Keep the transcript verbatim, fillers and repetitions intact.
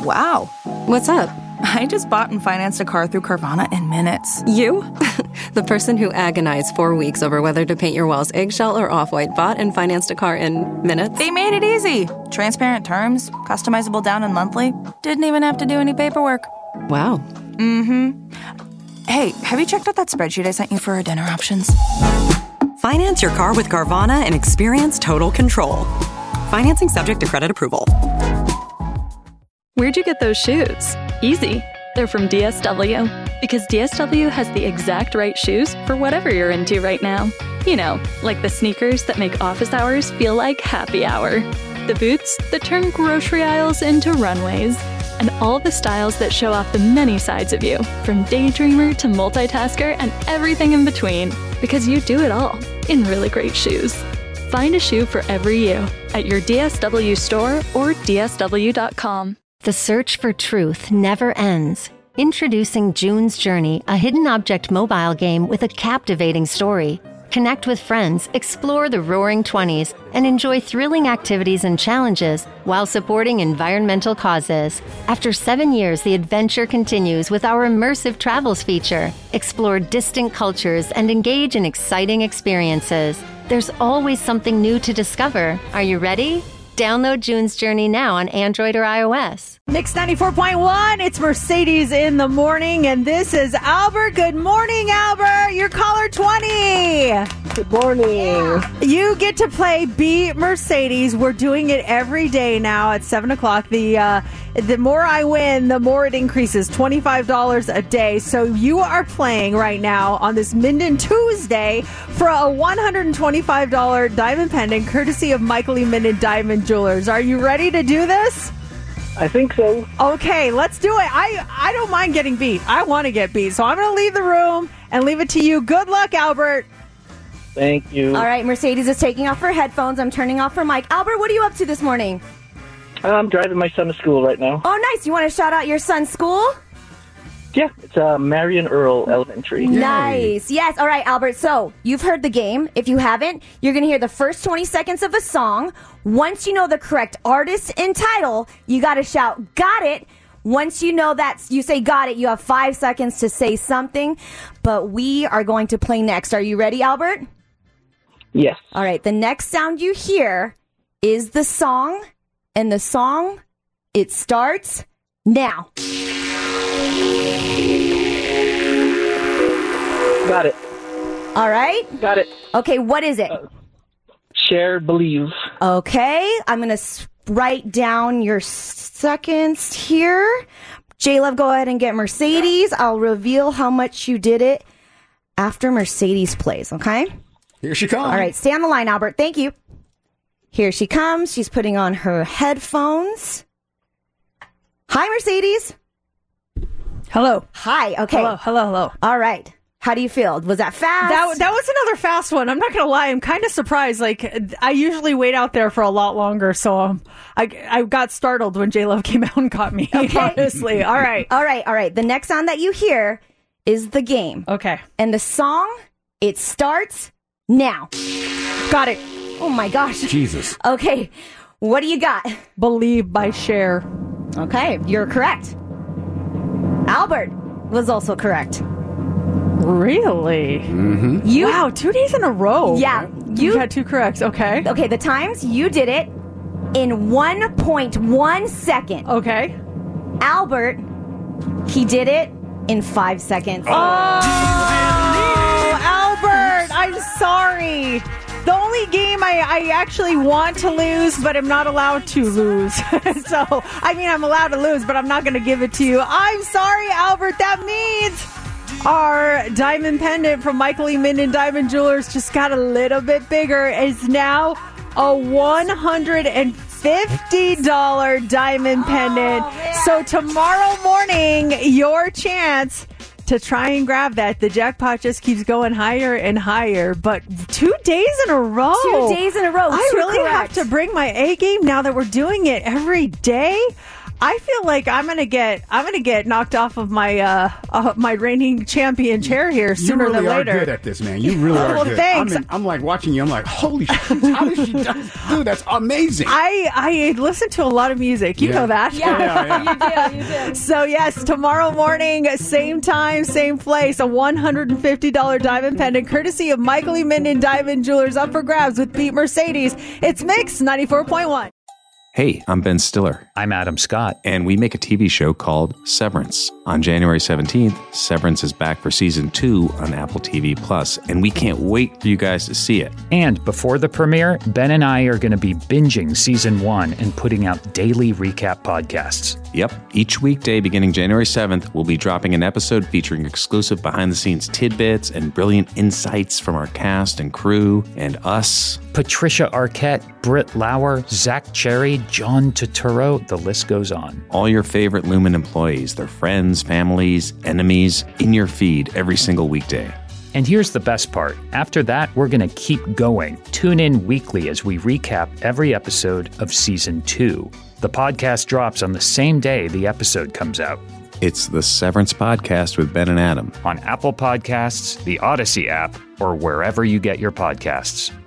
Wow. What's up? I just bought and financed a car through Carvana in minutes. You? The person who agonized four weeks over whether to paint your walls eggshell or off-white bought and financed a car in minutes? They made it easy. Transparent terms, customizable down and monthly. Didn't even have to do any paperwork. Wow. Mm-hmm. Hey, have you checked out that spreadsheet I sent you for our dinner options? Finance your car with Carvana and experience total control. Financing subject to credit approval. Where'd you get those shoes? Easy. They're from D S W. Because D S W has the exact right shoes for whatever you're into right now. You know, like the sneakers that make office hours feel like happy hour. The boots that turn grocery aisles into runways. And all the styles that show off the many sides of you, from daydreamer to multitasker and everything in between. Because you do it all in really great shoes. Find a shoe for every you at your D S W store or D S W dot com. The search for truth never ends. Introducing June's Journey, a hidden object mobile game with a captivating story. Connect with friends, explore the Roaring Twenties, and enjoy thrilling activities and challenges while supporting environmental causes. After seven years, the adventure continues with our immersive travels feature. Explore distant cultures and engage in exciting experiences. There's always something new to discover. Are you ready? Download June's Journey now on Android or iOS. Mix ninety-four point one, it's Mercedes in the morning, and this is Albert. Good morning, Albert. You're caller twenty. Good morning. Yeah. You get to play Beat Mercedes. We're doing it every day now at seven o'clock. The uh, the more I win, the more it increases, twenty-five dollars a day. So you are playing right now on this Minden Tuesday for a one hundred twenty-five dollars diamond pendant, courtesy of Michael E. Minden Diamond Jewelers. Are you ready to do this? I think so. Okay, let's do it. I, I don't mind getting beat. I want to get beat. So I'm going to leave the room and leave it to you. Good luck, Albert. Thank you. All right, Mercedes is taking off her headphones. I'm turning off her mic. Albert, what are you up to this morning? I'm driving my son to school right now. Oh, nice. You want to shout out your son's school? Yeah, it's uh, Marion Earl Elementary. Nice. Yes. All right, Albert. So you've heard the game. If you haven't, you're going to hear the first twenty seconds of a song. Once you know the correct artist and title, you got to shout, got it. Once you know that, you say got it, you have five seconds to say something. But we are going to play next. Are you ready, Albert? Yes. All right. The next sound you hear is the song. And the song, it starts now. Got it. All right. Got it. Okay, what is it? Uh, share, believe. Okay, I'm going to s- write down your seconds here. J-Love, go ahead and get Mercedes. I'll reveal how much you did it after Mercedes plays, okay? Here she comes. All right, stay on the line, Albert. Thank you. Here she comes. She's putting on her headphones. Hi, Mercedes. Hello. Hi, okay. Hello, hello, hello. All right. How do you feel? Was that fast? That that was another fast one. I'm not going to lie. I'm kind of surprised. Like, I usually wait out there for a lot longer, so um, I, I got startled when J-Love came out and caught me, okay. honestly. All right. All right, all right. The next sound that you hear is the game. Okay. And the song, it starts now. Got it. Oh, my gosh. Jesus. Okay. What do you got? Believe by Cher. Okay, you're correct. Albert was also correct. Really? Mm-hmm. You, wow, two days in a row. Yeah. You had two corrects. Okay. Okay, the times you did it in one point one second. Okay. Albert, he did it in five seconds. Oh, Albert, I'm sorry. The only game I, I actually want to lose, but I'm not allowed to lose. So, I mean, I'm allowed to lose, but I'm not going to give it to you. I'm sorry, Albert. That means our diamond pendant from Michael E. Minden Diamond Jewelers just got a little bit bigger. It's now a one hundred fifty dollars diamond pendant. Oh, so tomorrow morning, your chance to try and grab that. The jackpot just keeps going higher and higher. But two days in a row. Two days in a row. I Two really correct. have to bring my A game now that we're doing it every day. I feel like I'm gonna get I'm gonna get knocked off of my uh, uh my reigning champion chair here sooner you really than later. are good at this, man. You really are well, good. Thanks. I'm, in, I'm like watching you. I'm like, holy shit! How does she do? Dude, that's amazing. I I listen to a lot of music. You Yeah. know that. Yeah, Yeah, yeah. you do. You do. So yes, tomorrow morning, same time, same place, a one hundred fifty dollars diamond pendant courtesy of Michael E. Minden Diamond Jewelers up for grabs with Pete Mercedes. It's Mix ninety-four point one. Hey, I'm Ben Stiller. I'm Adam Scott. And we make a T V show called Severance. On January seventeenth, Severance is back for season two on Apple T V Plus, and we can't wait for you guys to see it. And before the premiere, Ben and I are going to be binging season one and putting out daily recap podcasts. Yep. Each weekday beginning January seventh, we'll be dropping an episode featuring exclusive behind-the-scenes tidbits and brilliant insights from our cast and crew and us. Patricia Arquette, Britt Lauer, Zach Cherry, John Turturro, the list goes on. All your favorite Lumen employees, their friends, families, enemies, in your feed every single weekday. And here's the best part. After that, we're going to keep going. Tune in weekly as we recap every episode of season two. The podcast drops on the same day the episode comes out. It's the Severance Podcast with Ben and Adam. On Apple Podcasts, the Odyssey app, or wherever you get your podcasts.